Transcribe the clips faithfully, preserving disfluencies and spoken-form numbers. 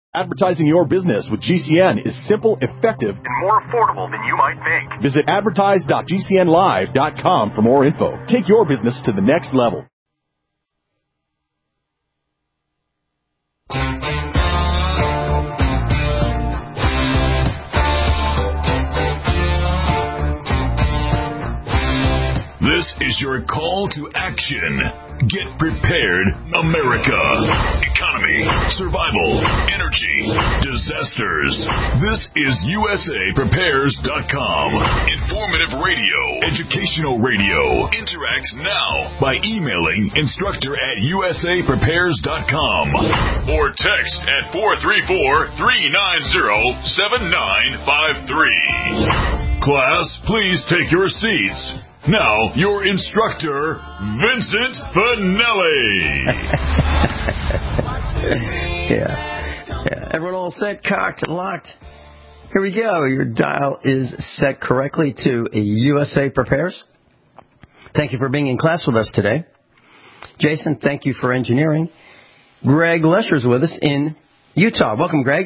Advertising your business with G C N is simple, effective, and more affordable than you might think. Visit advertise dot g c n live dot com for more info. Take your business to the next level. This is your call to action. Get prepared, America. Economy, survival, energy, disasters. This is U S A Prepares dot com. Informative radio, educational radio. Interact now by emailing instructor at U S A Prepares dot com or text at four three four, three nine zero, seven nine five three. Class, please take your seats. Now, your instructor, Vincent Finelli. yeah. yeah. Everyone all set, cocked, and locked? Here we go. Your dial is set correctly to U S A Prepares. Thank you for being in class with us today. Jason, thank you for engineering. Greg Lesher's with us in Utah. Welcome, Greg.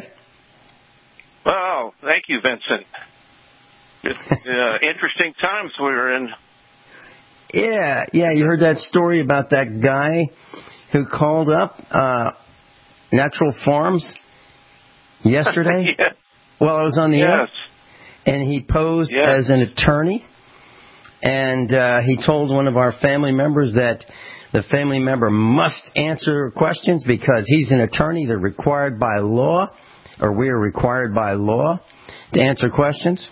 Wow. Thank you, Vincent. It's uh, interesting times we're in. Yeah, yeah. You heard that story about that guy who called up uh, Natural Farms yesterday? Yes. While I was on the yes. air? And he posed yes. as an attorney. And uh, he told one of our family members that the family member must answer questions because he's an attorney. They're required by law, or we are required by law to answer questions.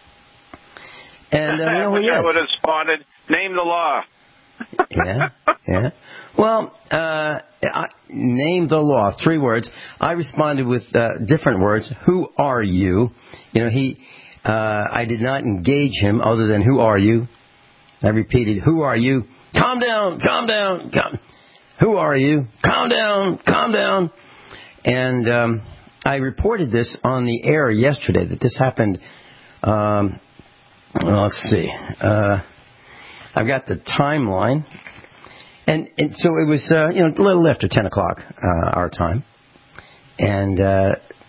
And uh, we know who he is. I would have spotted, name the law. yeah, yeah. Well, uh, I, name the law, three words. I responded with uh, different words. Who are you? You know, he. Uh, I did not engage him other than who are you? I repeated, who are you? Calm down, calm down, calm. Who are you? Calm down, calm down. And um, I reported this on the air yesterday, that this happened. Um, well, let's see. Uh, I've got the timeline. And, and so it was, uh, you know, a little after ten o'clock uh, our time. And, uh,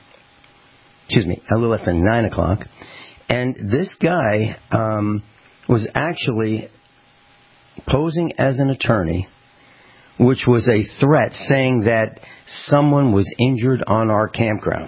excuse me, a little after nine o'clock. And this guy um, was actually posing as an attorney, which was a threat saying that someone was injured on our campground.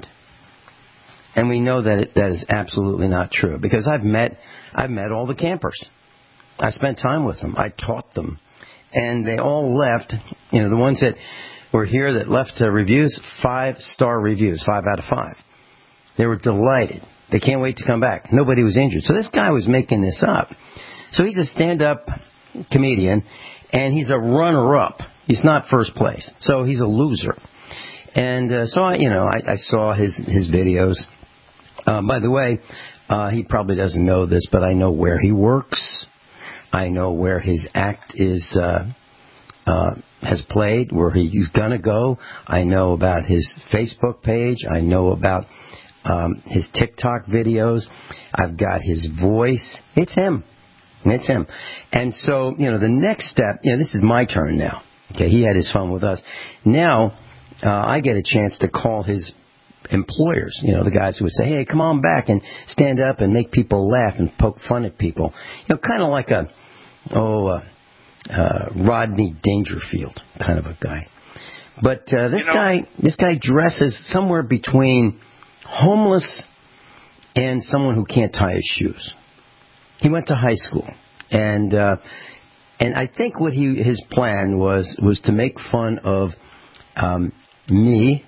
And we know that it, that is absolutely not true, because I've met I've met all the campers. I spent time with them. I taught them. And they all left, you know, the ones that were here that left uh, reviews, five-star reviews, five out of five. They were delighted. They can't wait to come back. Nobody was injured. So this guy was making this up. So he's a stand-up comedian, and he's a runner-up. He's not first place. So he's a loser. And uh, so, I, you know, I, I saw his, his videos. Uh, by the way, uh, he probably doesn't know this, but I know where he works. I know where his act is uh, uh, has played, where he's going to go. I know about his Facebook page. I know about um, his TikTok videos. I've got his voice. It's him. It's him. And so, you know, the next step, you know, this is my turn now. Okay, he had his fun with us. Now, uh, I get a chance to call his employers, you know, the guys who would say, hey, come on back and stand up and make people laugh and poke fun at people. You know, kind of like a, oh, uh, uh, Rodney Dangerfield kind of a guy. But uh, this you know, guy, this guy dresses somewhere between homeless and someone who can't tie his shoes. He went to high school, and uh, and I think what he his plan was was to make fun of um, me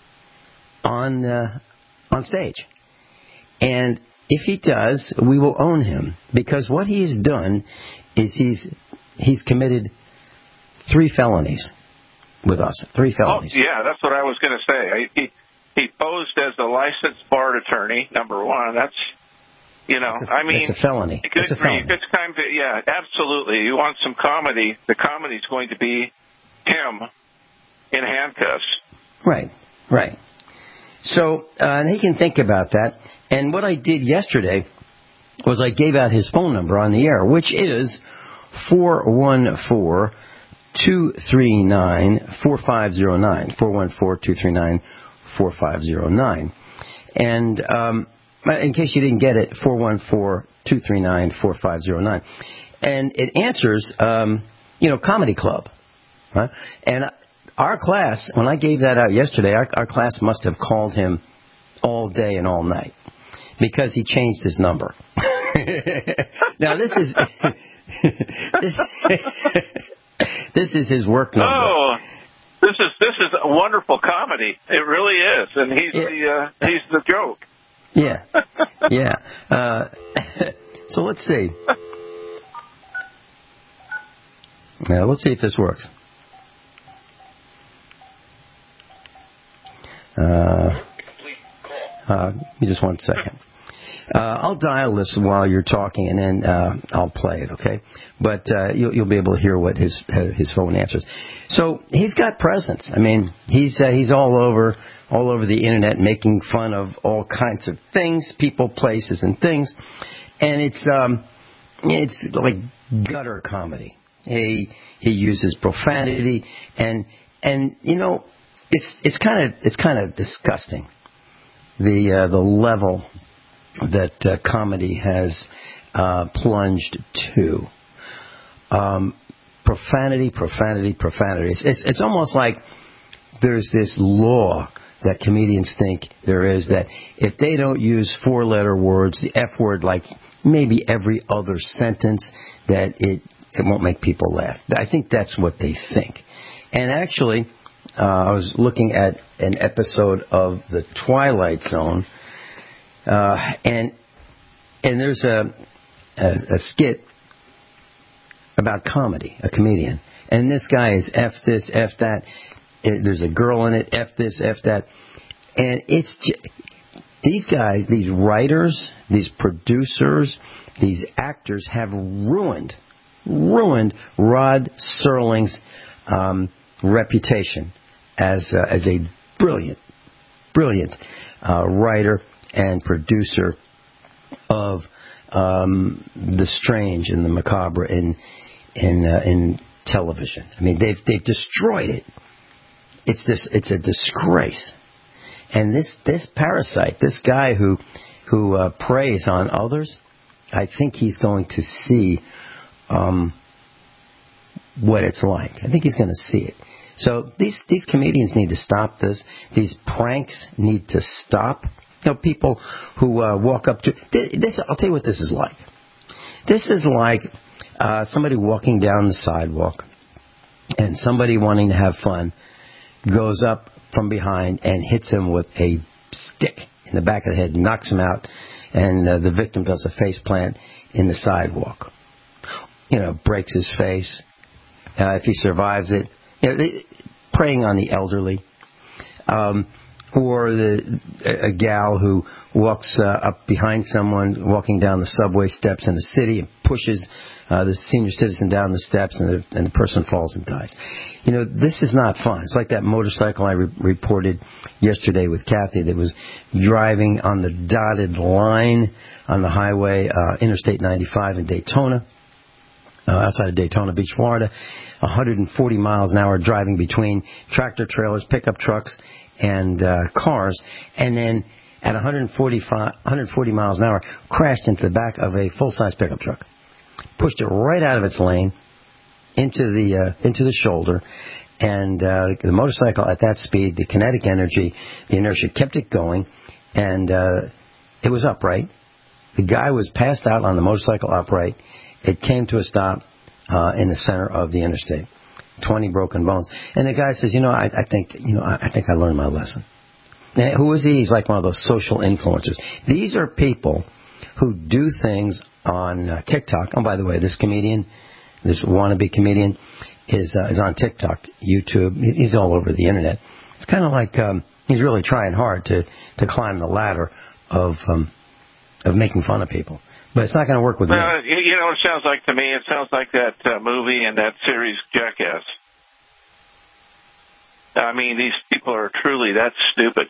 on uh, on stage. And if he does, we will own him, because what he has done is he's he's committed three felonies with us. Three felonies. Oh, yeah, that's what I was going to say. He he posed as a licensed bar attorney. Number one, that's. You know, a, I mean, it's a felony. Good it's a felony. It's kind of, yeah, absolutely. You want some comedy? The comedy's going to be him in handcuffs. Right, right. So, uh, and he can think about that. And what I did yesterday was I gave out his phone number on the air, which is four one four, two three nine, four five zero nine, four one four, two three nine, four five zero nine. And um, in case you didn't get it, four one four, two three nine, four five zero nine. And it answers, um, you know, Comedy Club. Huh? And our class, when I gave that out yesterday, our, our class must have called him all day and all night because he changed his number. Now, this is this, this is his work number. Oh, this is this is a wonderful comedy. It really is, and he's yeah. the uh, he's the joke. Yeah, yeah. Uh, so let's see. Now, let's see if this works. Uh, uh, give me just one second. Uh, I'll dial this while you're talking, and then uh, I'll play it, okay? But uh, you'll, you'll be able to hear what his his phone answers. So he's got presence. I mean, he's uh, he's all over all over the internet, making fun of all kinds of things, people, places, and things, and it's um, it's like gutter comedy. He he uses profanity, and and you know, it's it's kind of it's kind of disgusting. The uh, the level that uh, comedy has uh, plunged to. Um, profanity, profanity, profanity. It's, it's, it's almost like there's this law that comedians think there is that if they don't use four-letter words, the F word, like maybe every other sentence, that it, it won't make people laugh. I think that's what they think. And actually, uh, I was looking at an episode of The Twilight Zone, Uh, and and there's a, a a skit about comedy, a comedian, and this guy is F this, F that. It, there's a girl in it, F this, F that, and it's j- these guys, these writers, these producers, these actors have ruined ruined Rod Serling's um, reputation as uh, as a brilliant, brilliant uh, writer and producer of um, the strange and the macabre in in uh, in television. I mean, they've they've destroyed it. It's this. It's a disgrace. And this this parasite, this guy who who uh, preys on others, I think he's going to see um, what it's like. I think he's going to see it. So these these comedians need to stop this. These pranks need to stop. You know, people who uh, walk up to this. I'll tell you what this is like. This is like uh, somebody walking down the sidewalk, and somebody wanting to have fun goes up from behind and hits him with a stick in the back of the head, knocks him out, and uh, the victim does a face plant in the sidewalk. You know, breaks his face. Uh, if he survives it, you know, they, preying on the elderly. Um, Or the a, a gal who walks uh, up behind someone walking down the subway steps in the city and pushes uh, the senior citizen down the steps, and the, and the person falls and dies. You know, this is not fun. It's like that motorcycle I re- reported yesterday with Kathy that was driving on the dotted line on the highway, uh, Interstate ninety-five in Daytona, uh, outside of Daytona Beach, Florida, one hundred forty miles an hour driving between tractor trailers, pickup trucks, and uh, cars, and then at one hundred forty miles an hour, crashed into the back of a full-size pickup truck, pushed it right out of its lane into the uh, into the shoulder, and uh, the motorcycle at that speed, the kinetic energy, the inertia kept it going, and uh, it was upright. The guy was passed out on the motorcycle upright. It came to a stop uh, in the center of the interstate. twenty broken bones. And the guy says, you know, I, I think, you know, I, I think I learned my lesson. And who is he? He's like one of those social influencers. These are people who do things on uh, TikTok. Oh, by the way, this comedian, this wannabe comedian, is uh, is on TikTok, YouTube. He's, he's all over the internet. It's kind of like um, he's really trying hard to, to climb the ladder of um, of making fun of people. But it's not going to work with well, me. You know what it sounds like to me? It sounds like that uh, movie and that series, Jackass. I mean, these people are truly that stupid.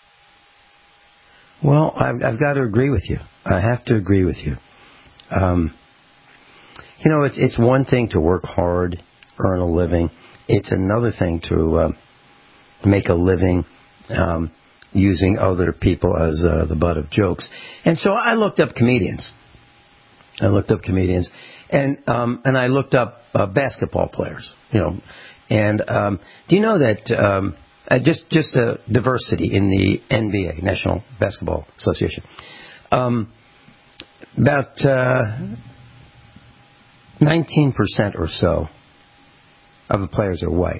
Well, I've, I've got to agree with you. I have to agree with you. Um, you know, it's it's one thing to work hard, earn a living. It's another thing to uh, make a living um, using other people as uh, the butt of jokes. And so I looked up comedians. I looked up comedians, and um, and I looked up uh, basketball players. You know, and um, do you know that um, uh, just just a diversity in the N B A, National Basketball Association? Um, about uh, nineteen percent or so of the players are white.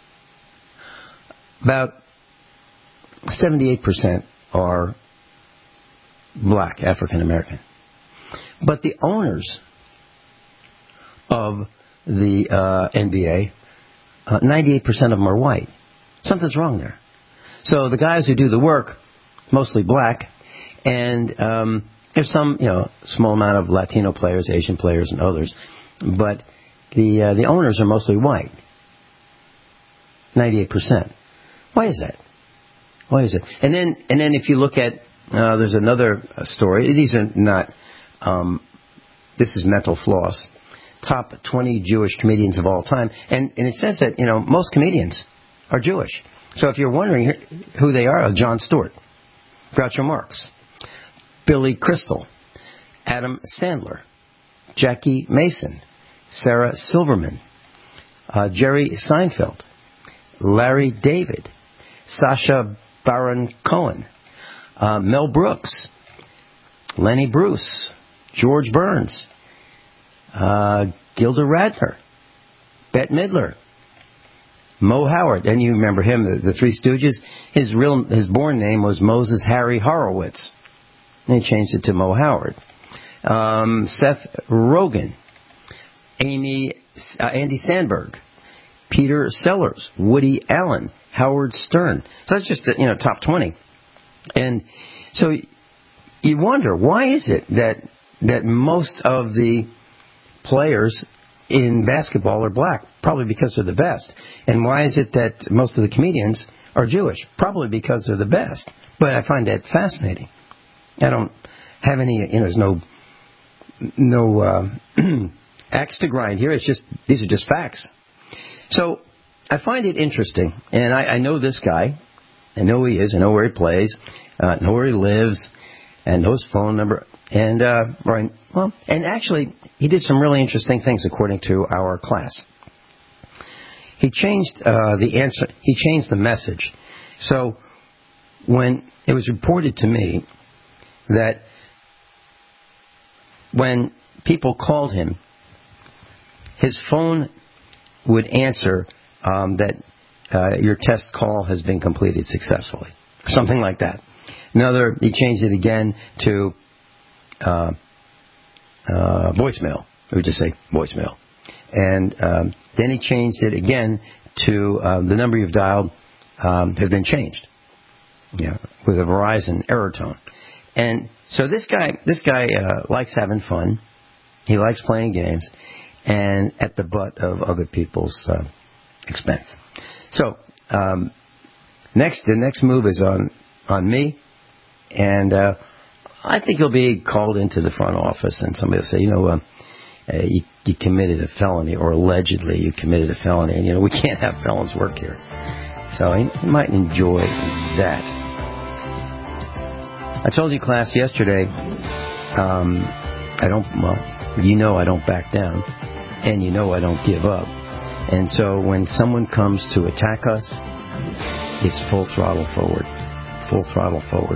About seventy-eight percent are black, African American. But the owners of the uh, N B A, uh, ninety-eight percent of them are white. Something's wrong there. So the guys who do the work, mostly black, and um, there's some, you know, small amount of Latino players, Asian players, and others, but the uh, the owners are mostly white. ninety-eight percent. Why is that? Why is it? And then, and then, if you look at, uh, there's another story. These are not. Um, this is Mental Floss. Top twenty Jewish comedians of all time, and and it says that, you know, most comedians are Jewish. So if you're wondering who they are, Jon Stewart, Groucho Marx, Billy Crystal, Adam Sandler, Jackie Mason, Sarah Silverman, uh, Jerry Seinfeld, Larry David, Sacha Baron Cohen, uh, Mel Brooks, Lenny Bruce, George Burns, uh, Gilda Radner, Bette Midler, Mo Howard. And you remember him, the, the Three Stooges. His real, his born name was Moses Harry Horowitz. And he changed it to Mo Howard. Um, Seth Rogen, Amy, uh, Andy Samberg, Peter Sellers, Woody Allen, Howard Stern. So that's just the, you know, top twenty. And so you wonder, why is it that that most of the players in basketball are black? Probably because they're the best. And why is it that most of the comedians are Jewish? Probably because they're the best. But I find that fascinating. I don't have any, you know, there's no no uh, axe to grind here. It's just, these are just facts. So I find it interesting, and I, I know this guy. I know who he is. I know where he plays. I uh, know where he lives, and know his phone number. And uh, right, well, and actually, he did some really interesting things according to our class. He changed uh, the answer. He changed the message. So when it was reported to me that when people called him, his phone would answer um, that uh, your test call has been completed successfully, something like that. Another, he changed it again to uh, uh, voicemail. We would just say voicemail. And um, then he changed it again to uh, the number you've dialed um, has been changed. Yeah, with a Verizon error tone. And so this guy, this guy uh, likes having fun. He likes playing games, and at the butt of other people's uh, expense. So um, next, the next move is on on me, and uh, I think he'll be called into the front office, and somebody will say, you know, uh, uh, you, you committed a felony, or allegedly you committed a felony, and you know we can't have felons work here. So he, he might enjoy that. I told you, class, yesterday, um, I don't, well, you know I don't back down, and you know I don't give up. And so when someone comes to attack us, it's full throttle forward. Full throttle forward.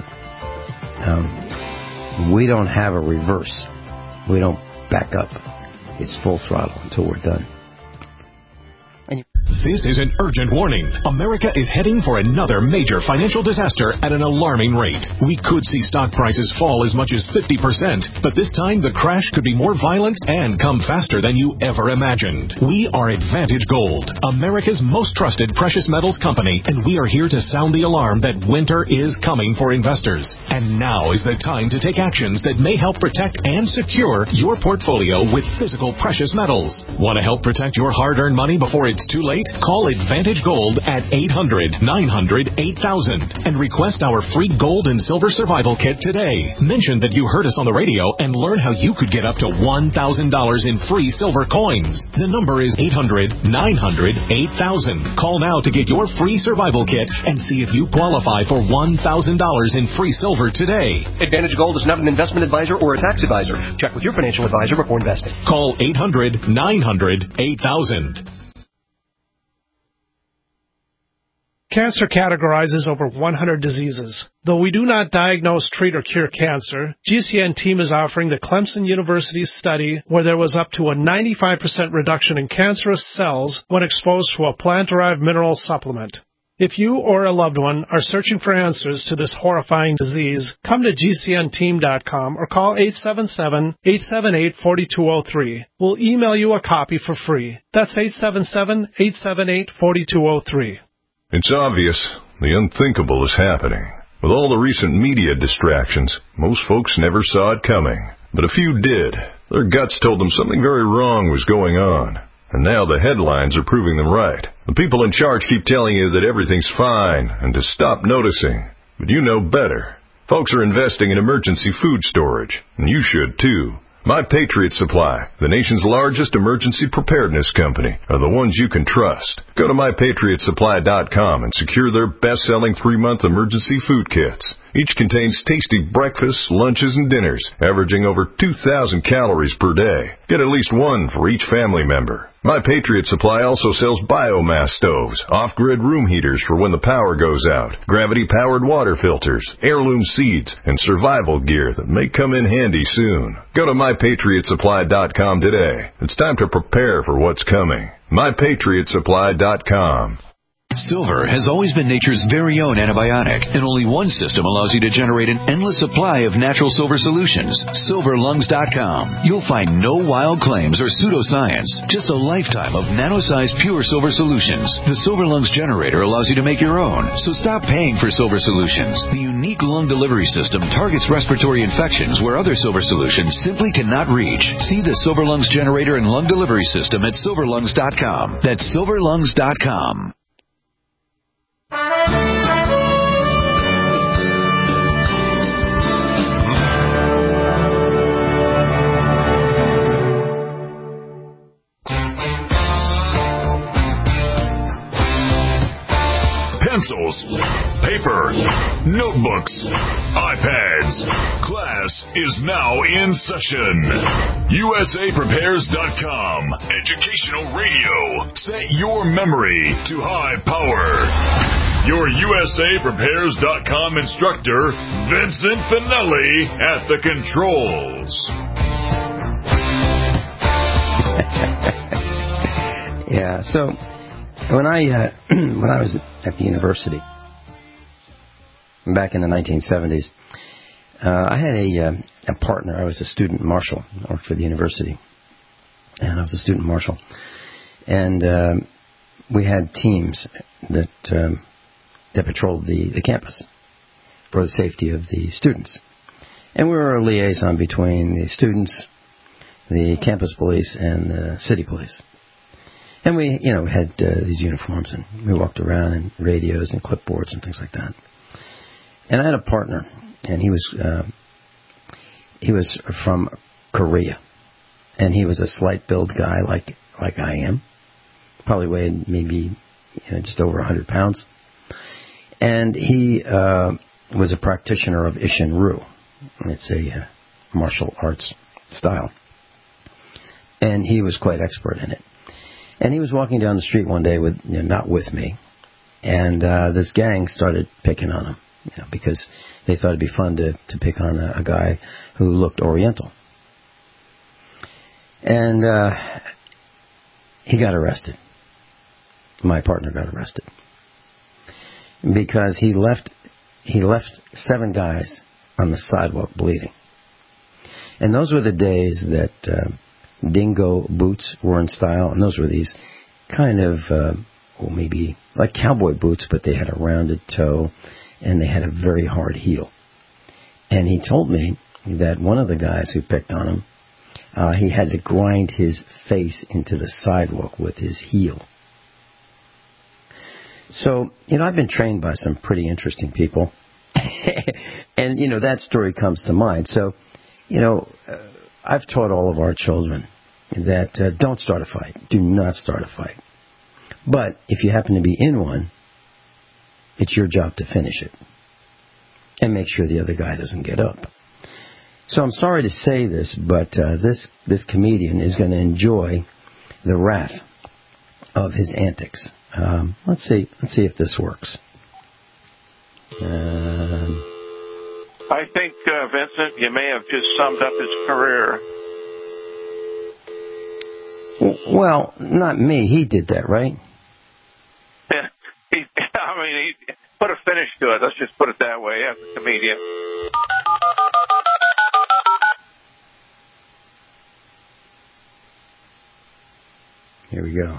Um, we don't have a reverse. We don't back up. It's full throttle until we're done. And you- This is an urgent warning. America is heading for another major financial disaster at an alarming rate. We could see stock prices fall as much as fifty percent, but this time the crash could be more violent and come faster than you ever imagined. We are Advantage Gold, America's most trusted precious metals company, and we are here to sound the alarm that winter is coming for investors. And now is the time to take actions that may help protect and secure your portfolio with physical precious metals. Want to help protect your hard-earned money before it's too late? late? Call Advantage Gold at eight hundred, nine hundred, eight thousand and request our free gold and silver survival kit today. Mention that you heard us on the radio and learn how you could get up to one thousand dollars in free silver coins. The number is eight hundred, nine hundred, eight thousand. Call now to get your free survival kit and see if you qualify for one thousand dollars in free silver today. Advantage Gold is not an investment advisor or a tax advisor. Check with your financial advisor before investing. Call eight hundred, nine hundred, eight thousand. Cancer categorizes over one hundred diseases. Though we do not diagnose, treat, or cure cancer, G C N team is offering the Clemson University study where there was up to a ninety-five percent reduction in cancerous cells when exposed to a plant-derived mineral supplement. If you or a loved one are searching for answers to this horrifying disease, come to G C N team dot com or call eight seven seven, eight seven eight, four two zero three. We'll email you a copy for free. That's eight seven seven, eight seven eight, four two zero three. It's obvious. The unthinkable is happening. With all the recent media distractions, most folks never saw it coming. But a few did. Their guts told them something very wrong was going on. And now the headlines are proving them right. The people in charge keep telling you that everything's fine and to stop noticing. But you know better. Folks are investing in emergency food storage, and you should too. My Patriot Supply, the nation's largest emergency preparedness company, are the ones you can trust. Go to my patriot supply dot com and secure their best-selling three-month emergency food kits. Each contains tasty breakfasts, lunches, and dinners, averaging over two thousand calories per day. Get at least one for each family member. My Patriot Supply also sells biomass stoves, off-grid room heaters for when the power goes out, gravity-powered water filters, heirloom seeds, and survival gear that may come in handy soon. Go to my patriot supply dot com today. It's time to prepare for what's coming. my patriot supply dot com. Silver has always been nature's very own antibiotic, and only one system allows you to generate an endless supply of natural silver solutions. silver lungs dot com. You'll find no wild claims or pseudoscience, just a lifetime of nano-sized pure silver solutions. The Silver Lungs generator allows you to make your own, so stop paying for silver solutions. The unique lung delivery system targets respiratory infections where other silver solutions simply cannot reach. See the Silver Lungs generator and lung delivery system at silver lungs dot com. That's silver lungs dot com. Pencils, paper, notebooks, iPads. Class is now in session. U S A Prepares dot com. Educational radio. Set your memory to high power. Your U S A Prepares dot com instructor, Vincent Finelli, at the controls. Yeah, so when I uh, when I was at the university back in the nineteen seventies, uh, I had a uh, a partner. I was a student marshal. I worked for the university, and I was a student marshal. And um, we had teams that um, that patrolled the, the campus for the safety of the students. And we were a liaison between the students, the campus police, and the city police. And we, you know, had uh, these uniforms, and we walked around in radios and clipboards and things like that. And I had a partner, and he was uh, he was from Korea, and he was a slight-built guy like like I am, probably weighed maybe you know, just over one hundred pounds. And he uh, was a practitioner of Ishin-Ryu. It's a uh, martial arts style, and he was quite expert in it. And he was walking down the street one day with, you know, not with me, and uh, this gang started picking on him, you know, because they thought it'd be fun to, to pick on a, a guy who looked Oriental. And uh, he got arrested. My partner got arrested because he left he left seven guys on the sidewalk bleeding. And those were the days that Uh, dingo boots were in style, and those were these kind of, uh, well, maybe like cowboy boots, but they had a rounded toe, and they had a very hard heel. And he told me that one of the guys who picked on him, uh, he had to grind his face into the sidewalk with his heel. So, you know, I've been trained by some pretty interesting people. And, you know, that story comes to mind. So, you know, uh, I've taught all of our children that uh, don't start a fight. Do not start a fight. But if you happen to be in one, it's your job to finish it. And make sure the other guy doesn't get up. So I'm sorry to say this, but uh, this, this comedian is going to enjoy the wrath of his antics. Um, let's see. Let's see if this works. Um, I think, uh, Vincent, you may have just summed up his career. Well, not me. He did that, right? he, I mean, he put a finish to it. Let's just put it that way, as a comedian. Here we go.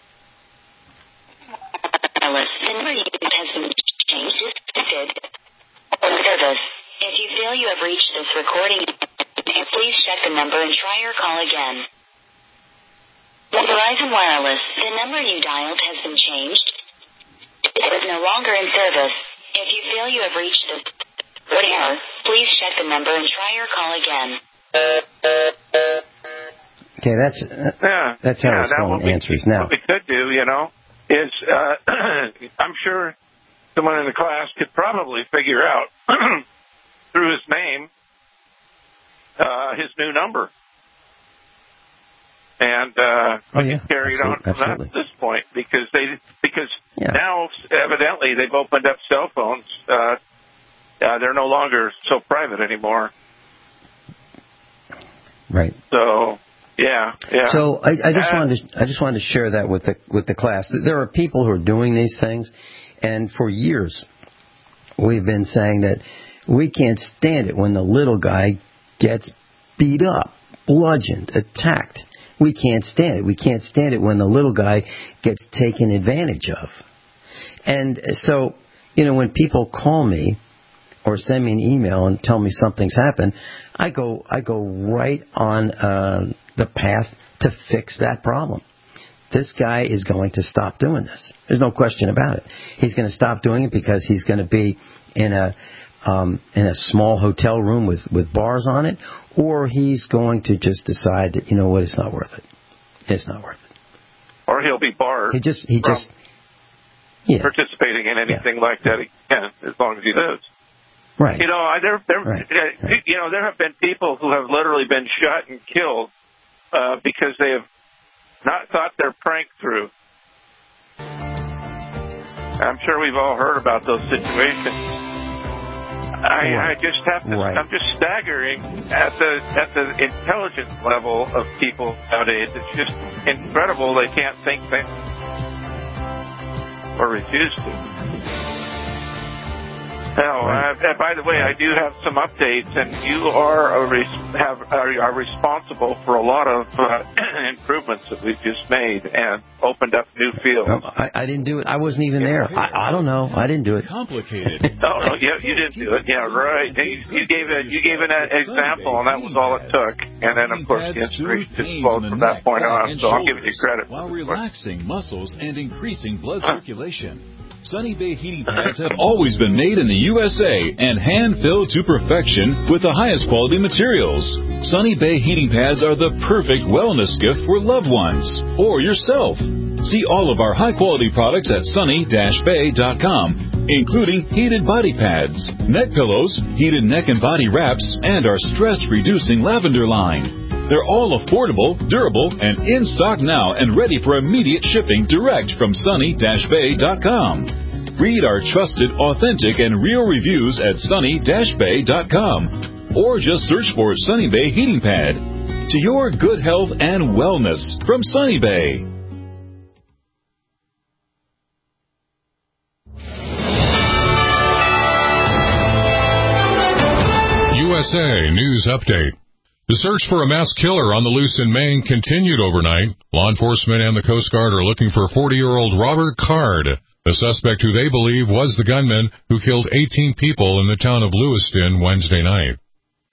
If you feel you have reached this recording, please check the number and try your call again. Verizon Wireless, the number you dialed has been changed. It is no longer in service. If you feel you have reached this recording, please check the number and try your call again. Okay, that's uh, yeah. that's how yeah, his phone we, answers now. What we could do, you know, is uh, I'm sure someone in the class could probably figure out through his name uh, his new number, and uh, oh, yeah. carried Absolutely. on from Absolutely. that at this point because they because yeah. now evidently they've opened up cell phones. Uh, uh, they're no longer so private anymore. Right. So. Yeah, yeah. So I, I just uh, wanted to I just wanted to share that with the with the class. There are people who are doing these things, and for years we've been saying that we can't stand it when the little guy gets beat up, bludgeoned, attacked. We can't stand it. We can't stand it when the little guy gets taken advantage of. And so, you know, when people call me or send me an email and tell me something's happened, I go I go right on uh, the path to fix that problem. This guy is going to stop doing this. There's no question about it. He's going to stop doing it because he's going to be in a um, in a small hotel room with, with bars on it, or he's going to just decide that, you know what, it's not worth it. It's not worth it. Or he'll be barred. He just he just yeah. participating in anything yeah. like that again, as long as he lives. Right. You know, I, there, there, right. uh, you know, there have been people who have literally been shot and killed uh, because they have not thought their prank through. I'm sure we've all heard about those situations. I, right. I just have to. Right. I'm just staggering at the at the intelligence level of people nowadays. It's just incredible they can't think things or refuse to. Now, right. uh, by the way, I do have some updates, and you are a res- have are, are responsible for a lot of uh, improvements that we've just made and opened up new fields. No, I, I didn't do it. I wasn't even there. I, I don't know. I didn't do it. Complicated. No, no, yeah, you didn't do it. Yeah, right. You, you gave a you gave an example, and that was all it took. And then, of course, the inspiration just flowed from that point on. So I'm giving you credit while relaxing muscles and increasing blood circulation. Sunny Bay heating pads have always been made in the U S A and hand-filled to perfection with the highest quality materials. Sunny Bay heating pads are the perfect wellness gift for loved ones or yourself. See all of our high-quality products at sunny dash bay dot com, including heated body pads, neck pillows, heated neck and body wraps, and our stress-reducing lavender line. They're all affordable, durable, and in stock now and ready for immediate shipping direct from sunny dash bay dot com. Read our trusted, authentic, and real reviews at sunny dash bay dot com or just search for Sunny Bay Heating Pad. To your good health and wellness from Sunny Bay. U S A News Update. The search for a mass killer on the loose in Maine continued overnight. Law enforcement and the Coast Guard are looking for forty-year-old Robert Card, the suspect who they believe was the gunman who killed eighteen people in the town of Lewiston Wednesday night.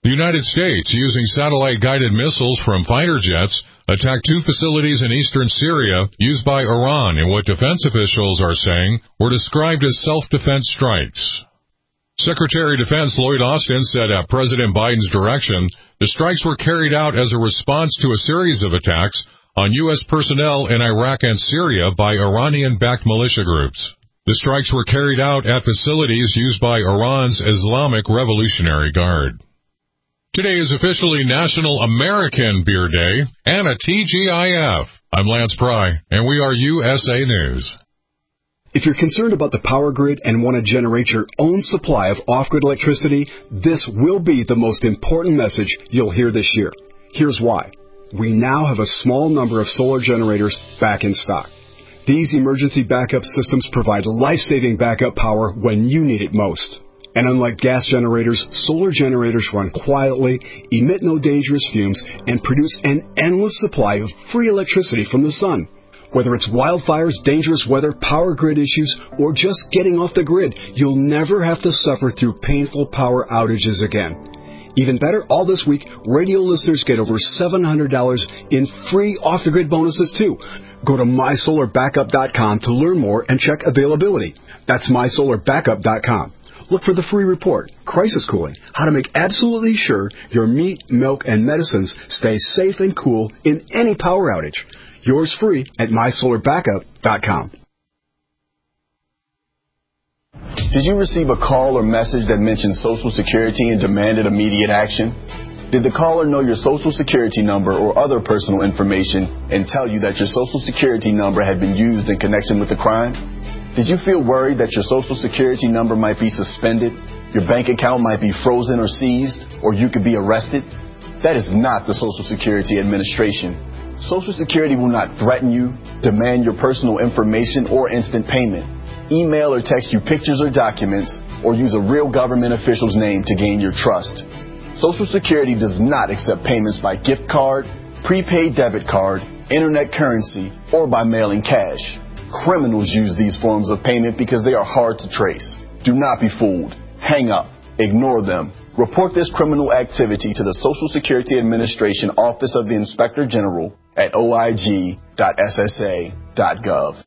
The United States, using satellite-guided missiles from fighter jets, attacked two facilities in eastern Syria used by Iran in what defense officials are saying were described as self-defense strikes. Secretary of Defense Lloyd Austin said at President Biden's direction, the strikes were carried out as a response to a series of attacks on U S personnel in Iraq and Syria by Iranian-backed militia groups. The strikes were carried out at facilities used by Iran's Islamic Revolutionary Guard. Today is officially National American Beer Day and a T G I F. I'm Lance Pry, and we are U S A News. If you're concerned about the power grid and want to generate your own supply of off-grid electricity, this will be the most important message you'll hear this year. Here's why. We now have a small number of solar generators back in stock. These emergency backup systems provide life-saving backup power when you need it most. And unlike gas generators, solar generators run quietly, emit no dangerous fumes, and produce an endless supply of free electricity from the sun. Whether it's wildfires, dangerous weather, power grid issues, or just getting off the grid, you'll never have to suffer through painful power outages again. Even better, all this week, radio listeners get over seven hundred dollars in free off-the-grid bonuses, too. Go to my solar backup dot com to learn more and check availability. That's my solar backup dot com. Look for the free report, Crisis Cooling, how to make absolutely sure your meat, milk, and medicines stay safe and cool in any power outage. Yours free at my solar backup dot com. Did you receive a call or message that mentioned Social Security and demanded immediate action? Did the caller know your Social Security number or other personal information and tell you that your Social Security number had been used in connection with the crime? Did you feel worried that your Social Security number might be suspended, your bank account might be frozen or seized, or you could be arrested? That is not the Social Security Administration. Social Security will not threaten you, demand your personal information, or instant payment, email or text you pictures or documents, or use a real government official's name to gain your trust. Social Security does not accept payments by gift card, prepaid debit card, internet currency, or by mailing cash. Criminals use these forms of payment because they are hard to trace. Do not be fooled. Hang up. Ignore them. Report this criminal activity to the Social Security Administration Office of the Inspector General at o i g dot s s a dot gov.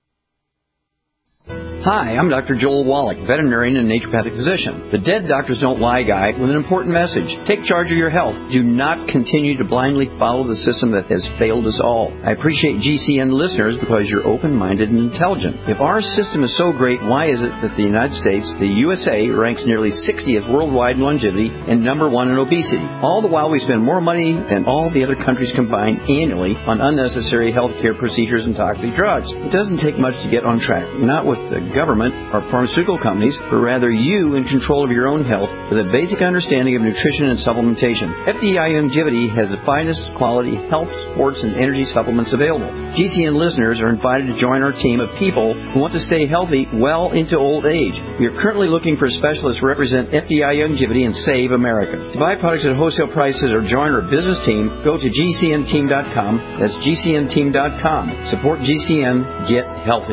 Hi, I'm Doctor Joel Wallach, veterinarian and naturopathic physician. The Dead Doctors Don't Lie guy with an important message. Take charge of your health. Do not continue to blindly follow the system that has failed us all. I appreciate G C N listeners because you're open-minded and intelligent. If our system is so great, why is it that the United States, the U S A, ranks nearly sixtieth worldwide in longevity and number one in obesity? All the while we spend more money than all the other countries combined annually on unnecessary health care procedures and toxic drugs. It doesn't take much to get on track. Not with the government or pharmaceutical companies, but rather you in control of your own health with a basic understanding of nutrition and supplementation. F D I Longevity has the finest quality health, sports, and energy supplements available. G C N listeners are invited to join our team of people who want to stay healthy well into old age. We are currently looking for specialists to represent F D I Longevity and Save America. To buy products at wholesale prices or join our business team, go to G C N team dot com. That's G C N team dot com. Support G C N. Get healthy.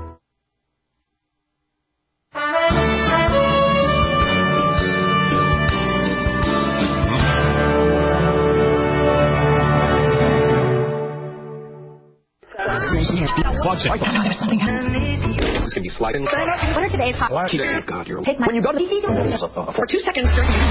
It's going to be sliding. What are today's hot? Oh, God, you're Take my when you go to the for two seconds.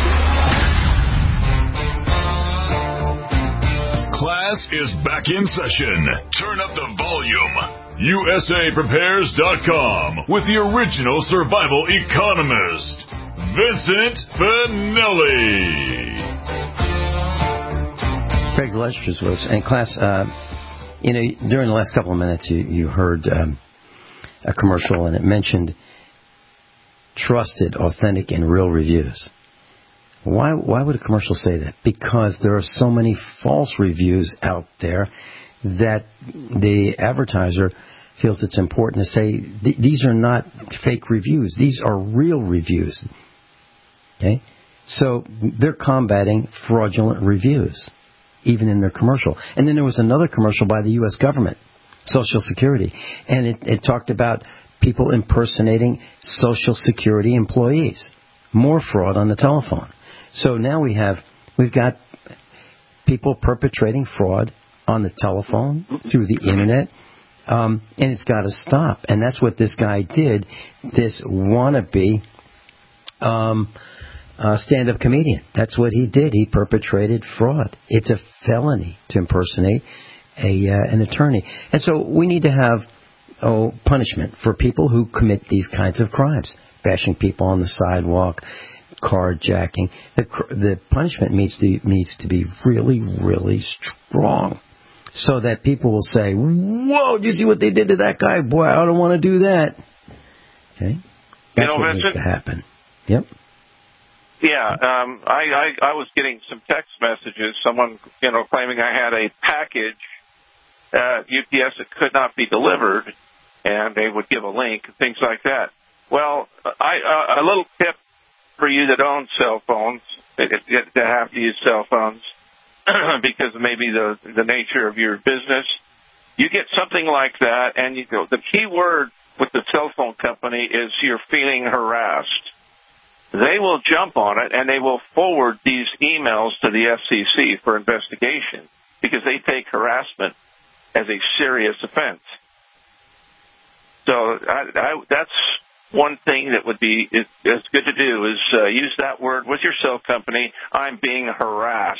Class is back in session. Turn up the volume. U S A prepares dot com with the original survival economist, Vincent Finelli. Craig Lester's with us. And class, uh, you know, during the last couple of minutes, you, you heard um, a commercial, and it mentioned trusted, authentic, and real reviews. Why why would a commercial say that? Because there are so many false reviews out there that the advertiser feels it's important to say, these are not fake reviews. These are real reviews. Okay? So they're combating fraudulent reviews, even in their commercial. And then there was another commercial by the U S government, Social Security, and it, it talked about people impersonating Social Security employees. More fraud on the telephone. So now we have, we've got people perpetrating fraud on the telephone, through the internet, um, and it's got to stop. And that's what this guy did, this wannabe um, uh, stand-up comedian. That's what he did. He perpetrated fraud. It's a felony to impersonate a uh, an attorney. And so we need to have oh, punishment for people who commit these kinds of crimes, bashing people on the sidewalk, carjacking. The, the punishment needs to, needs to be really, really strong so that people will say, whoa, do you see what they did to that guy? Boy, I don't want to do that. Okay? That's you know, what Vincent, needs to happen. Yep. Yeah, um, I, I, I was getting some text messages, someone, you know, claiming I had a package at U P S that could not be delivered, and they would give a link, things like that. Well, I, uh, a little tip for you that own cell phones, that have to use cell phones, because of maybe the, the nature of your business, you get something like that, and you go, the key word with the cell phone company is you're feeling harassed. They will jump on it, and they will forward these emails to the F C C for investigation, because they take harassment as a serious offense. So I, I, that's one thing that would be is, is good to do is uh, use that word with your cell company. I'm being harassed,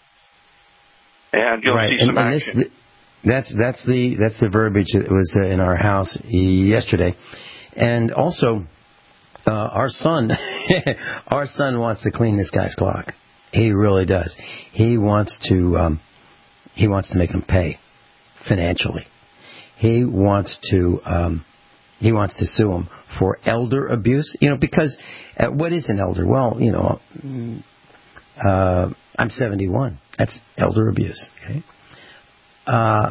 and you'll right. see and, some and action. This, that's that's the that's the verbiage that was uh, in our house yesterday, and also uh, our son, our son wants to clean this guy's clock. He really does. He wants to um, he wants to make him pay financially. He wants to um, he wants to sue him for elder abuse. You know, because uh, what is an elder? Well, you know, uh, I'm seventy-one. That's elder abuse. Okay. Uh,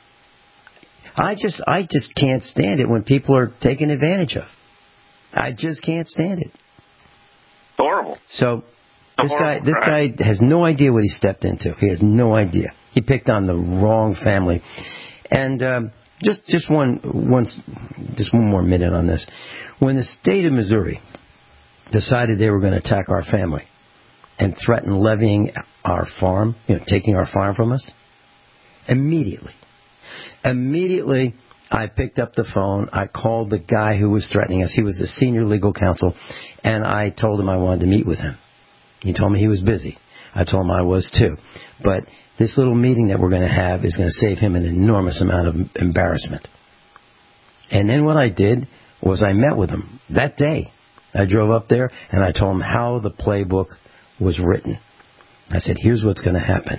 I just I just can't stand it when people are taken advantage of. I just can't stand it. Horrible. So this horrible, guy this right? guy has no idea what he stepped into. He has no idea. He picked on the wrong family. And um, just just one once just one more minute on this. When the state of Missouri decided they were going to attack our family and threaten levying our farm, you know, taking our farm from us, immediately, immediately I picked up the phone. I called the guy who was threatening us. He was the senior legal counsel, and I told him I wanted to meet with him. He told me he was busy. I told him I was too. But this little meeting that we're going to have is going to save him an enormous amount of embarrassment. And then what I did was I met with him that day. I drove up there and I told him how the playbook was written. I said, here's what's going to happen.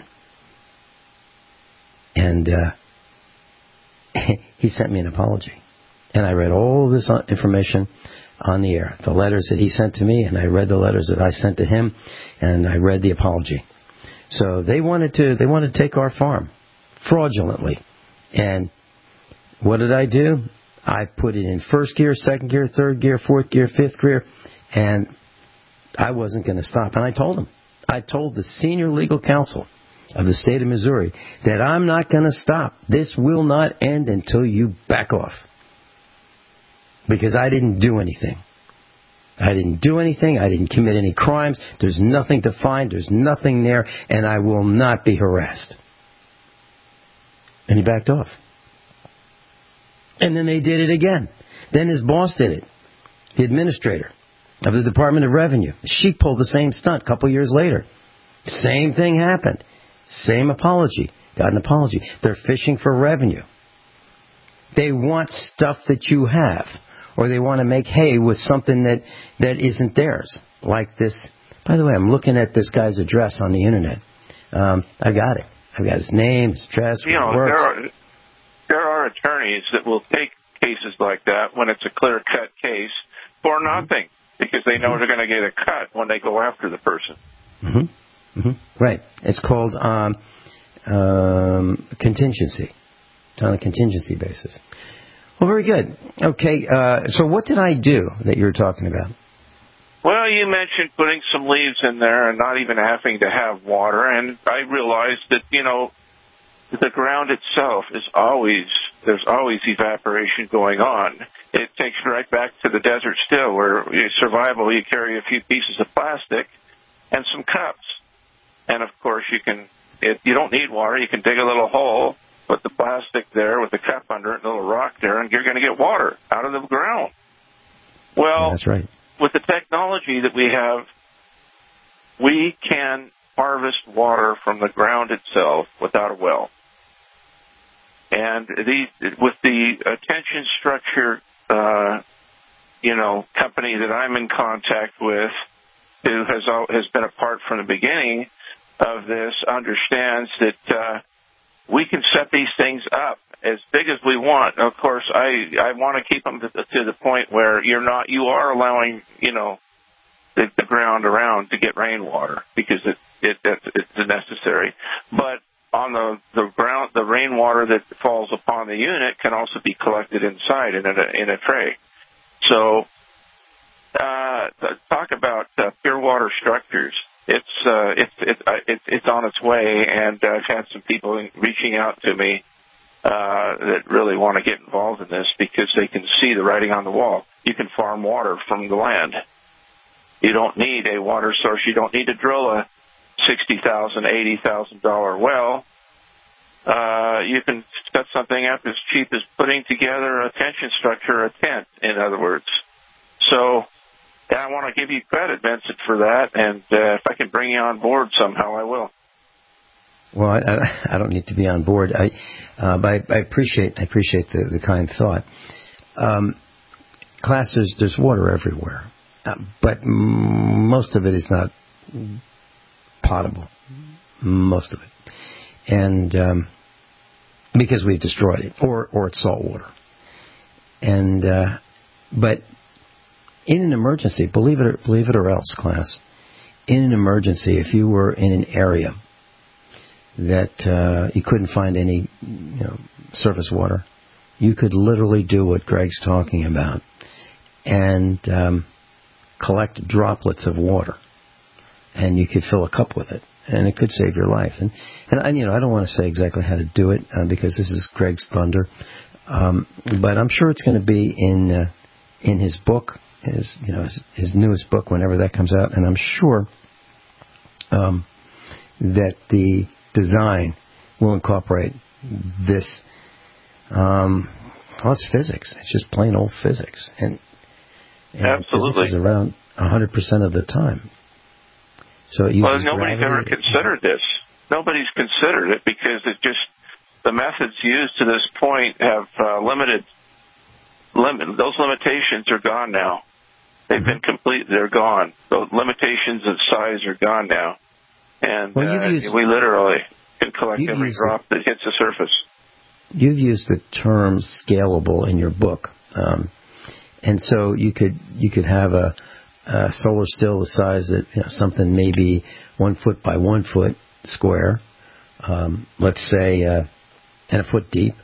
And uh, he sent me an apology. And I read all this information on the air, the letters that he sent to me, and I read the letters that I sent to him, and I read the apology. So they wanted to they wanted to take our farm fraudulently. And what did I do? I put it in first gear, second gear, third gear, fourth gear, fifth gear, and I wasn't going to stop. And I told him, I told the senior legal counsel of the state of Missouri that I'm not going to stop. This will not end until you back off. Because I didn't do anything. I didn't do anything. I didn't commit any crimes. There's nothing to find. There's nothing there. And I will not be harassed. And he backed off. And then they did it again. Then his boss did it. The administrator of the Department of Revenue. She pulled the same stunt a couple years later. Same thing happened. Same apology. Got an apology. They're fishing for revenue. They want stuff that you have. Or they want to make hay with something that, that isn't theirs. Like this. By the way, I'm looking at this guy's address on the internet. Um, I got it. I've got his name, his address, You know, where he there works. are, there are attorneys that will take cases like that when it's a clear-cut case for nothing, because they know they're going to get a cut when they go after the person. Mm-hmm. Mm-hmm. Right. It's called um, um, contingency. It's on a contingency basis. Well, very good. Okay, uh, so what did I do that you were talking about? Well, you mentioned putting some leaves in there and not even having to have water, and I realized that, you know, the ground itself is always, there's always evaporation going on. It takes you right back to the desert still, where your survival, you carry a few pieces of plastic, and some cups. And, of course, you can, if you don't need water, you can dig a little hole, put the plastic there with the cup under it, and a little rock there, and you're going to get water out of the ground. Well, that's right. With the technology that we have, we can harvest water from the ground itself without a well. And the, with the attention structure, uh, you know, company that I'm in contact with, who has has been a part from the beginning of this, understands that uh, we can set these things up as big as we want. Of course, I I want to keep them to, to the point where you're not you are allowing you know the, the ground around to get rainwater because it it it's, it's necessary, but on the, the ground, the rainwater that falls upon the unit can also be collected inside in a, in a tray. So, uh, talk about uh, pure water structures. It's, uh, it's, it's, it's, it's on its way, and I've had some people reaching out to me, uh, that really want to get involved in this because they can see the writing on the wall. You can farm water from the land. You don't need a water source. You don't need to drill a sixty thousand dollars, eighty thousand dollars well. Uh, you can set something up as cheap as putting together a tension structure, a tent, in other words. So I want to give you credit, Vincent, for that, and uh, if I can bring you on board somehow, I will. Well, I, I don't need to be on board, I, uh, but I, I appreciate I appreciate the, the kind thought. Um, class, there's, there's water everywhere, uh, but m- most of it is not potable, most of it, and um, because we've destroyed it, or or it's salt water. And uh, but in an emergency, believe it or, believe it or else, class, in an emergency, if you were in an area that uh, you couldn't find any, you know, surface water, you could literally do what Greg's talking about and um, collect droplets of water. And you could fill a cup with it, and it could save your life. And, and I, you know, I don't want to say exactly how to do it uh, because this is Greg's thunder, um, but I'm sure it's going to be in uh, in his book, his you know his, his newest book, whenever that comes out. And I'm sure um, that the design will incorporate this. Um, well, it's physics. It's just plain old physics, and, and absolutely physics is around one hundred percent of the time. So it well, nobody's gravity. ever considered this. Nobody's considered it because it just the methods used to this point have uh, limited. Limit, those limitations are gone now. They've mm-hmm. been complete. They're gone. Those limitations of size are gone now, and well, uh, used, we literally can collect every drop it. that hits the surface. You've used the term scalable in your book, um, and so you could you could have a. Uh, solar still the size that you know, something maybe one foot by one foot square, um, let's say, uh, and a foot deep,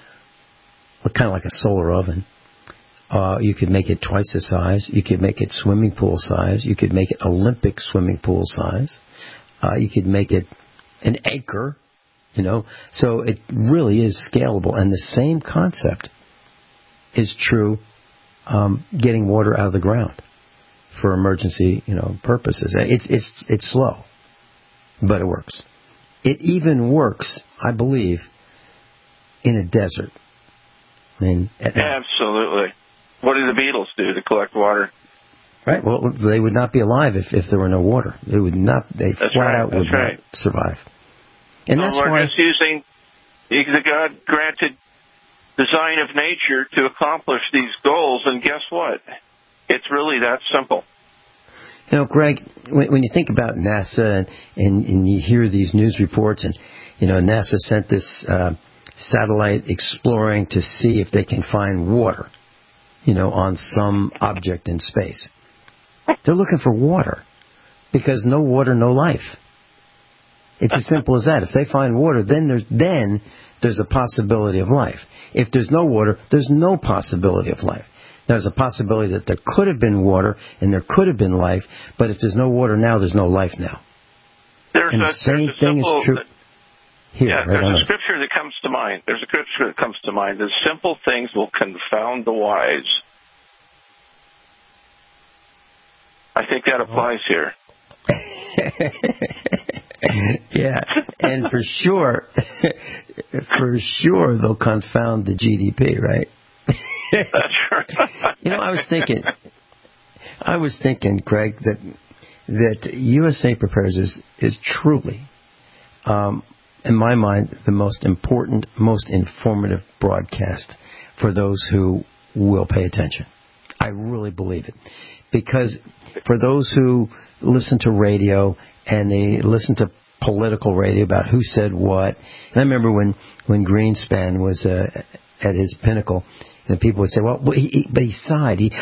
kind of like a solar oven. Uh, you could make it twice the size. You could make it swimming pool size. You could make it Olympic swimming pool size. Uh, you could make it an acre, you know. So it really is scalable, and the same concept is true um, getting water out of the ground for emergency, you know, purposes. It's it's it's slow, but it works. It even works, I believe, in a desert. I mean, absolutely. What do the Beatles do to collect water? Right. Well, they would not be alive if, if there were no water. They would not. They that's flat right, out would right. not survive. And so that's we're why just using the God-granted design of nature to accomplish these goals. And guess what? It's really that simple. You know, Greg, when, when you think about NASA and, and, and you hear these news reports, and, you know, NASA sent this uh, satellite exploring to see if they can find water, you know, on some object in space. They're looking for water because no water, no life. It's as simple as that. If they find water, then there's then there's a possibility of life. If there's no water, there's no possibility of life. There's a possibility that there could have been water and there could have been life, but if there's no water now, there's no life now. There's and a, the same there's a thing simple, is true here. Yeah, right there's on a it. scripture that comes to mind. There's a scripture that comes to mind. The simple things will confound the wise. I think that applies here. Yeah, and for sure, for sure they'll confound the G D P, right? That's right. You know, I was thinking, I was thinking, Craig, that that U S A Prepares is, is truly, um, in my mind, the most important, most informative broadcast for those who will pay attention. I really believe it. Because for those who listen to radio and they listen to political radio about who said what, and I remember when, when Greenspan was uh, at his pinnacle, and people would say, well, he, he, but he sighed. He,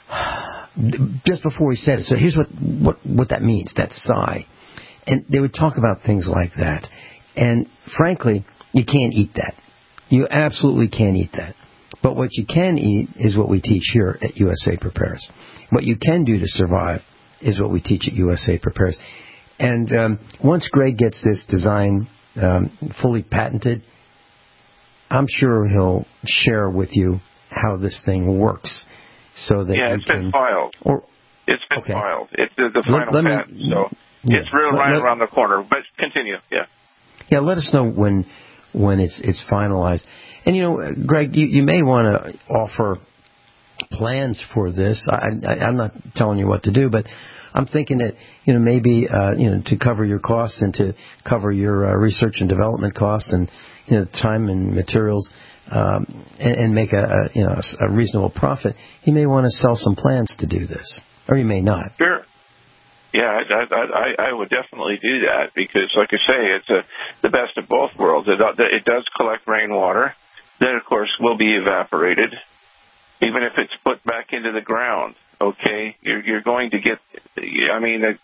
just before he said it. So here's what, what, what that means, that sigh. And they would talk about things like that. And frankly, you can't eat that. You absolutely can't eat that. But what you can eat is what we teach here at U S A Prepares. What you can do to survive is what we teach at U S A Prepares. And um, once Greg gets this design um, fully patented, I'm sure he'll share with you how this thing works, so that yeah, you it's can, been filed. Or, it's been okay. filed. It's the, the Let- final let me- patent. So yeah. it's real Let- right let- around the corner. But continue. Yeah. Yeah, let us know when when it's it's finalized. And you know, Greg, you, you may want to offer plans for this. I, I, I'm not telling you what to do, but I'm thinking that you know maybe uh, you know to cover your costs and to cover your uh, research and development costs and you know time and materials um, and, and make a, a you know a reasonable profit. You may want to sell some plans to do this, or you may not. Sure. Yeah, I, I, I would definitely do that because, like I say, it's a, the best of both worlds. It, it does collect rainwater. That, of course, will be evaporated, even if it's put back into the ground. Okay, you're, you're going to get. I mean, uh,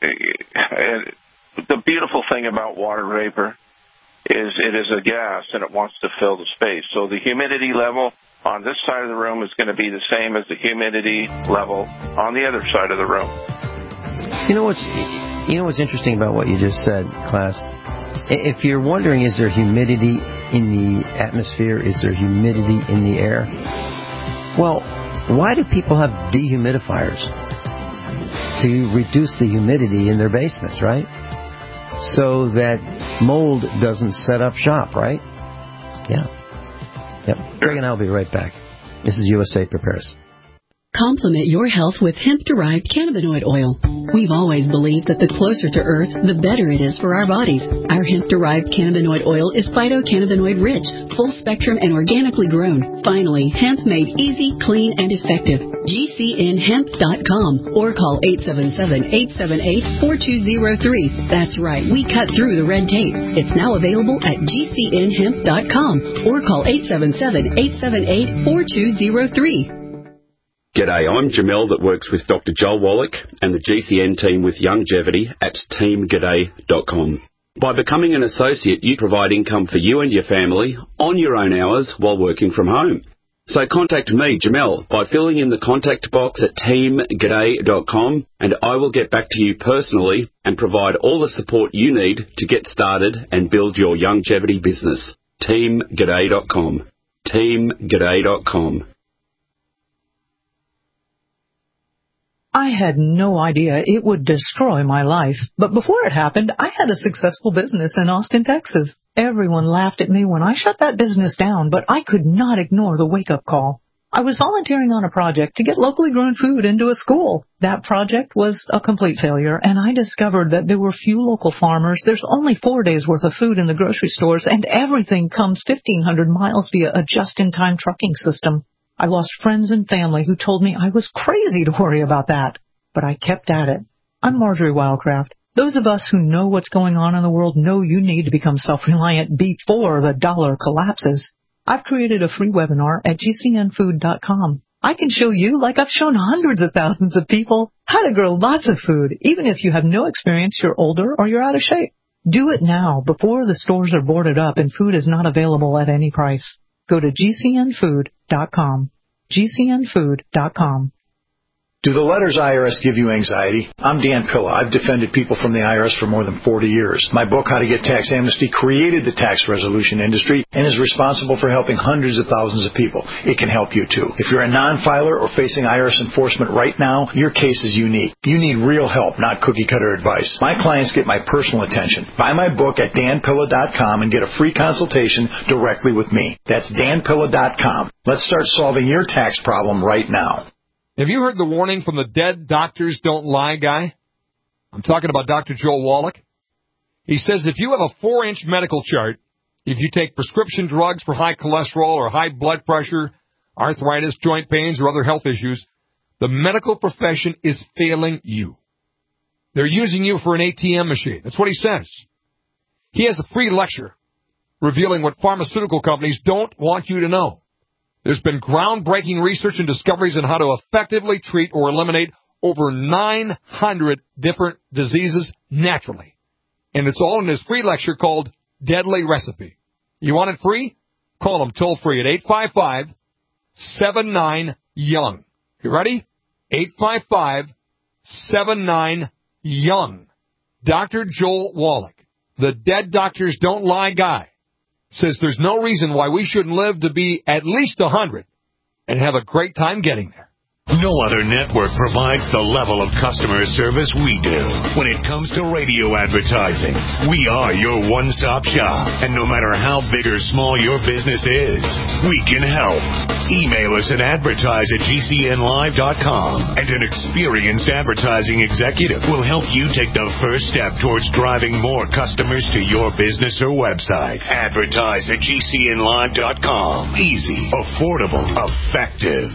uh, the beautiful thing about water vapor is it is a gas and it wants to fill the space. So the humidity level on this side of the room is going to be the same as the humidity level on the other side of the room. You know what's you know what's interesting about what you just said, class? If you're wondering, is there humidity in the atmosphere? Is there humidity in the air? Well, why do people have dehumidifiers? To reduce the humidity in their basements, right? So that mold doesn't set up shop, right? Yeah. Yep. Greg and I will be right back. This is U S A Prepares. Complement your health with hemp-derived cannabinoid oil. We've always believed that the closer to Earth, the better it is for our bodies. Our hemp-derived cannabinoid oil is phytocannabinoid-rich, full-spectrum, and organically grown. Finally, hemp made easy, clean, and effective. G C N hemp dot com or call eight seven seven, eight seven eight, four two zero three. That's right, we cut through the red tape. It's now available at G C N hemp dot com or call eight seven seven, eight seven eight, four two zero three. G'day, I'm Jamel that works with Doctor Joel Wallach and the G C N team with Longevity at team g'day dot com. By becoming an associate, you provide income for you and your family on your own hours while working from home. So contact me, Jamel, by filling in the contact box at team g'day dot com and I will get back to you personally and provide all the support you need to get started and build your longevity business. team g'day dot com. team g'day dot com. I had no idea it would destroy my life, but before it happened, I had a successful business in Austin, Texas. Everyone laughed at me when I shut that business down, but I could not ignore the wake-up call. I was volunteering on a project to get locally grown food into a school. That project was a complete failure, and I discovered that there were few local farmers. There's only four days' worth of food in the grocery stores, and everything comes fifteen hundred miles via a just-in-time trucking system. I lost friends and family who told me I was crazy to worry about that, but I kept at it. I'm Marjorie Wildcraft. Those of us who know what's going on in the world know you need to become self-reliant before the dollar collapses. I've created a free webinar at G C N food dot com. I can show you, like I've shown hundreds of thousands of people, how to grow lots of food, even if you have no experience, you're older, or you're out of shape. Do it now, before the stores are boarded up and food is not available at any price. Go to G C N food dot com. G C N food dot com. Do the letters I R S give you anxiety? I'm Dan Pilla. I've defended people from the I R S for more than forty years. My book, How to Get Tax Amnesty, created the tax resolution industry and is responsible for helping hundreds of thousands of people. It can help you, too. If you're a non-filer or facing I R S enforcement right now, your case is unique. You need real help, not cookie-cutter advice. My clients get my personal attention. Buy my book at dan pilla dot com and get a free consultation directly with me. That's dan pilla dot com. Let's start solving your tax problem right now. Have you heard the warning from the dead doctors don't lie guy? I'm talking about Doctor Joel Wallach. He says if you have a four-inch medical chart, if you take prescription drugs for high cholesterol or high blood pressure, arthritis, joint pains, or other health issues, the medical profession is failing you. They're using you for an A T M machine. That's what he says. He has a free lecture revealing what pharmaceutical companies don't want you to know. There's been groundbreaking research and discoveries on how to effectively treat or eliminate over nine hundred different diseases naturally. And it's all in his free lecture called Deadly Recipe. You want it free? Call him toll free at eight five five, seven nine, young. You ready? eight five five, seven nine, young. Doctor Joel Wallach, the dead doctors don't lie guy, says there's no reason why we shouldn't live to be at least one hundred and have a great time getting there. No other network provides the level of customer service we do. When it comes to radio advertising, we are your one-stop shop. And no matter how big or small your business is, we can help. Email us at advertise at g c n live dot com, and an experienced advertising executive will help you take the first step towards driving more customers to your business or website. Advertise at g c n live dot com. Easy, affordable, effective.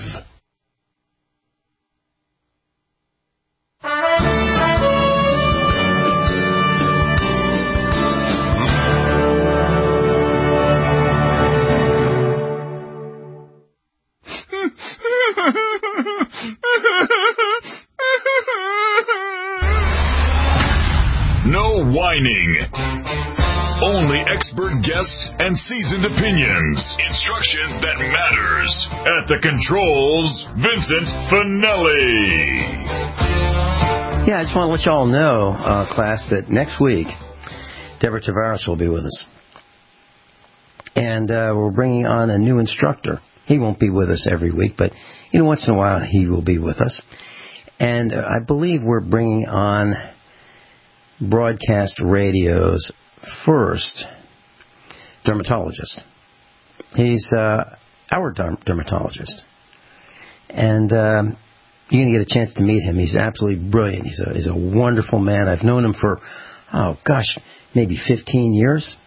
No whining. Only expert guests and seasoned opinions. Instruction that matters. At the controls, Vincent Finelli. Yeah, I just want to let you all know, uh, class, that next week, Deborah Tavares will be with us. And uh, we're bringing on a new instructor. He won't be with us every week, but you know, once in a while he will be with us. And uh, I believe we're bringing on Broadcast Radio's first dermatologist. He's uh, our derm- dermatologist. And um, you're going to get a chance to meet him. He's absolutely brilliant. He's a, he's a wonderful man. I've known him for, oh gosh, maybe fifteen years.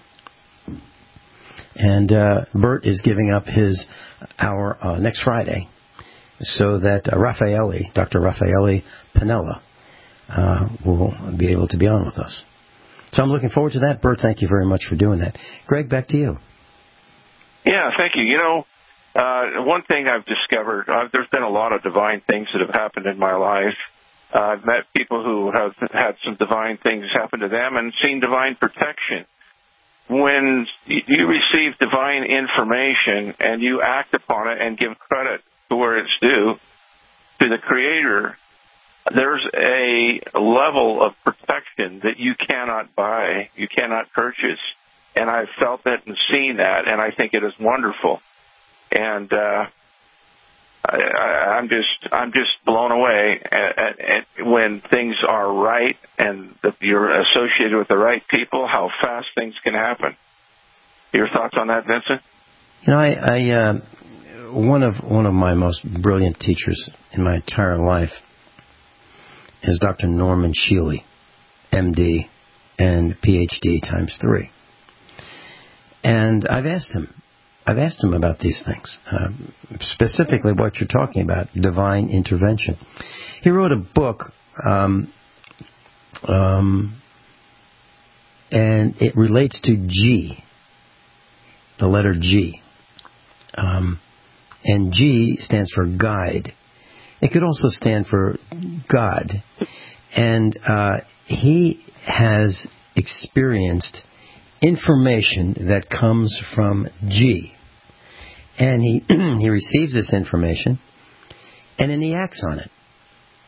And uh, Bert is giving up his hour uh, next Friday so that uh, Raffaele, Doctor Raffaele Pinella, uh, will be able to be on with us. So I'm looking forward to that. Bert, thank you very much for doing that. Greg, back to you. Yeah, thank you. You know, uh, one thing I've discovered, uh, there's been a lot of divine things that have happened in my life. Uh, I've met people who have had some divine things happen to them and seen divine protection. When you receive divine information and you act upon it and give credit to where it's due, to the Creator, there's a level of protection that you cannot buy, you cannot purchase. And I've felt that and seen that, and I think it is wonderful. And uh, I, I, I'm just I'm just blown away at, at, at when things are right and that you're associated with the right people, how fast things can happen. Your thoughts on that, Vincent? You know, I, I uh, one of one of my most brilliant teachers in my entire life is Doctor Norman Shealy, M D and P H D times three. And I've asked him, I've asked him about these things, uh, specifically what you're talking about, divine intervention. He wrote a book, um, um, and it relates to G, the letter G. Um, and G stands for guide. It could also stand for God. And uh, he has experienced information that comes from G. And he he receives this information, and then he acts on it.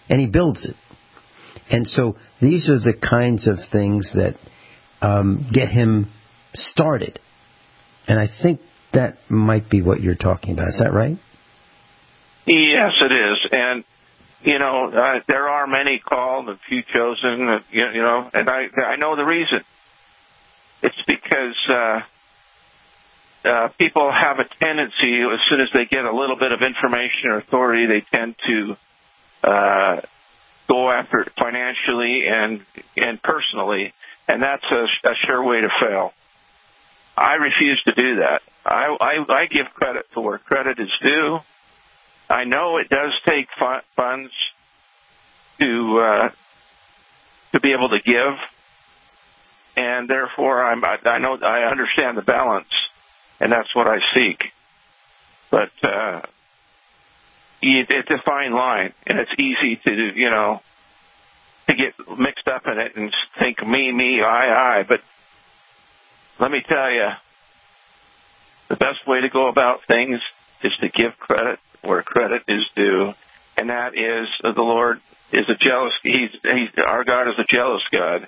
and he builds it. And so these are the kinds of things that um, get him started. And I think that might be what you're talking about. Is that right? Yes, it is. And, you know, uh, there are many called and few chosen, uh, you, you know, and I, I know the reason. It's because uh, uh, people have a tendency, as soon as they get a little bit of information or authority, they tend to uh, go after it financially and and personally, and that's a, a sure way to fail. I refuse to do that. I, I, I give credit to where credit is due. I know it does take fu- funds to uh, to be able to give, and therefore I'm, I, I know I understand the balance, and that's what I seek. But uh, it, it's a fine line, and it's easy to you know to get mixed up in it and think me, me, I, I. But let me tell you, the best way to go about things is to give credit where credit is due, and that is uh, the Lord is a jealous. He's, he's our God is a jealous God,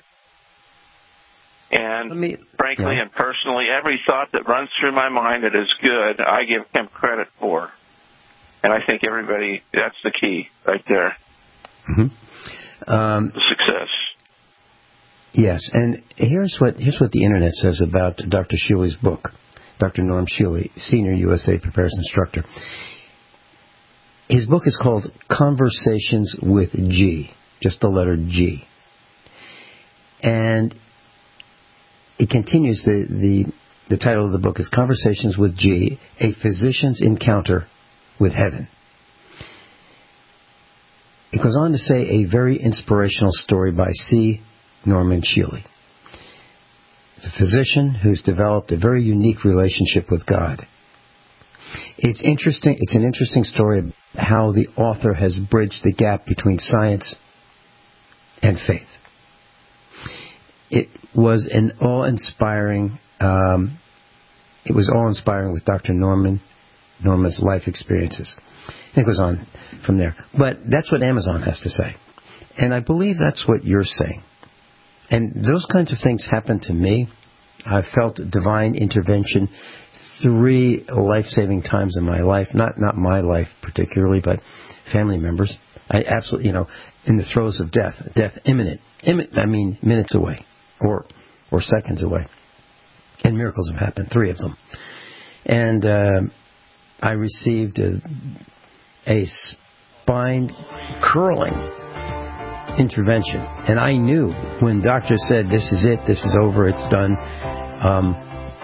and me, frankly yeah. and personally, every thought that runs through my mind that is good, I give Him credit for, and I think everybody that's the key right there. Mm-hmm. Um, the success. Yes, and here's what here's what the internet says about Doctor Schule's book. Doctor Norm Schule, Senior U S A Prepares Instructor. His book is called Conversations with G, just the letter G. And it continues, the, the, the title of the book is Conversations with G, A Physician's Encounter with Heaven. It goes on to say a very inspirational story by C. Norman Schule. It's a physician who's developed a very unique relationship with God. It's interesting. It's an interesting story of how the author has bridged the gap between science and faith. It was an awe-inspiring. Um, it was awe-inspiring with Doctor Norman, Norman's life experiences. And it goes on from there. But that's what Amazon has to say, and I believe that's what you're saying. And those kinds of things happen to me. I've felt divine intervention three life-saving times in my life. Not not my life particularly, but family members. I absolutely, you know, in the throes of death, death imminent. imminent I mean, minutes away, or or seconds away. And miracles have happened, three of them. And uh, I received a, a spine-curling intervention, and I knew when doctors said this is it, this is over, it's done, um,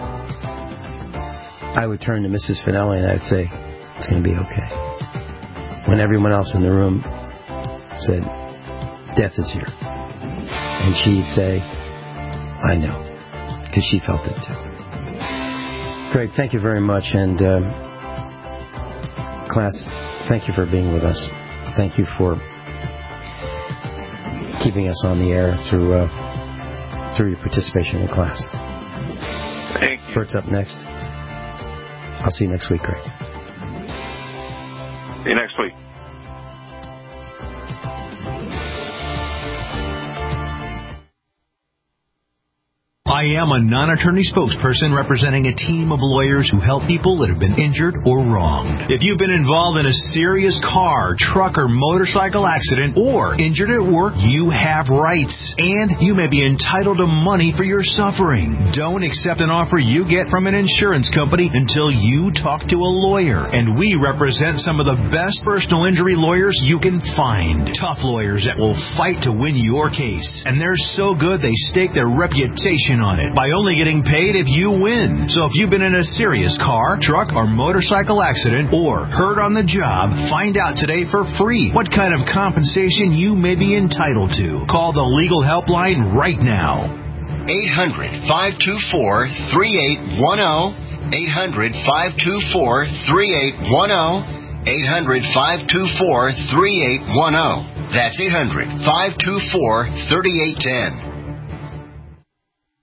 I would turn to Missus Finelli and I'd say, it's going to be okay. When everyone else in the room said, death is here, and she'd say, I know, because she felt it too. Craig, thank you very much, and um, class, thank you for being with us. Thank you for keeping us on the air through uh, through your participation in class. Thank you. Bert's up next. I'll see you next week, Greg. See you next week. I am a non-attorney spokesperson representing a team of lawyers who help people that have been injured or wronged. If you've been involved in a serious car, truck, or motorcycle accident, or injured at work, you have rights, and you may be entitled to money for your suffering. Don't accept an offer you get from an insurance company until you talk to a lawyer, and we represent some of the best personal injury lawyers you can find. Tough lawyers that will fight to win your case, and they're so good they stake their reputation on it by only getting paid if you win. So if you've been in a serious car, truck, or motorcycle accident, or hurt on the job, find out today for free what kind of compensation you may be entitled to. Call the legal helpline right now. eight hundred, five two four, three eight one zero. eight hundred, five two four, three eight one zero. eight hundred, five two four, three eight one zero. That's eight hundred, five two four, three eight one zero.